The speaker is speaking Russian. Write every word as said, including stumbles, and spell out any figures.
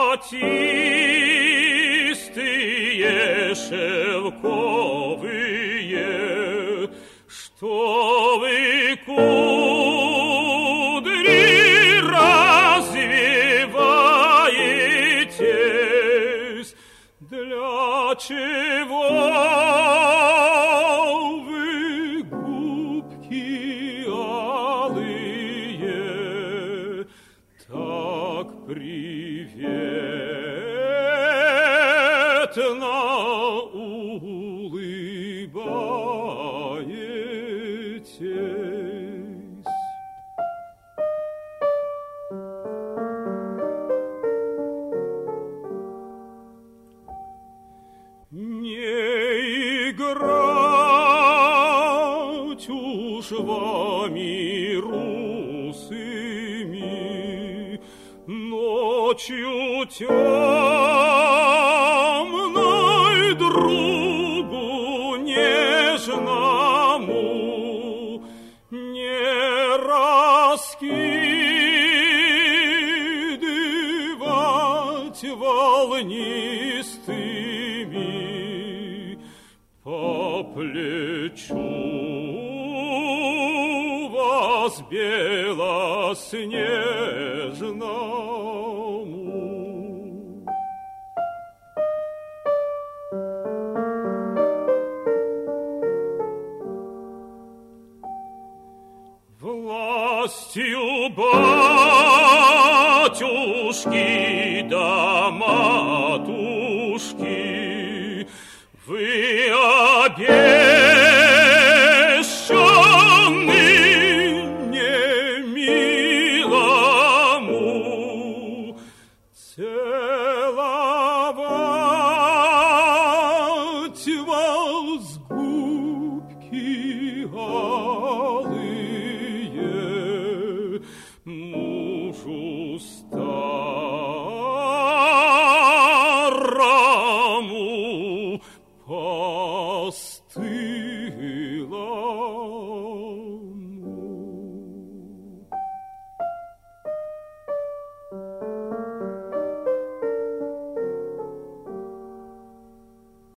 золотистые, шелковые, что вы кудри развиваетесь, для чего вы губки алые так приветно улыбаетесь? Не играть уж вами русыми ночью темной другу нежному не раскидывать волнистыми по плечу вас белоснежному. Властью батюшки да матушки вы обещаны немилому целовать вас губки алые мужу старому постыдно.